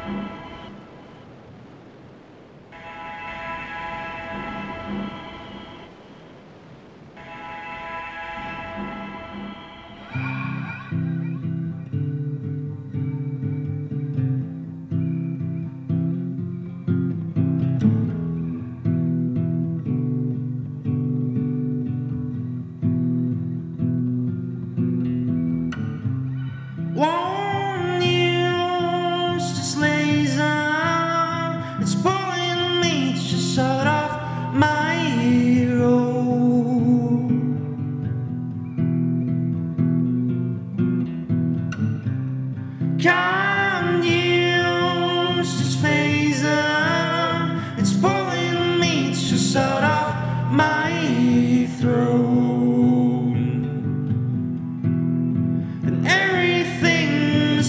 One news just lays on. It's pulling me to sort of my hero. Come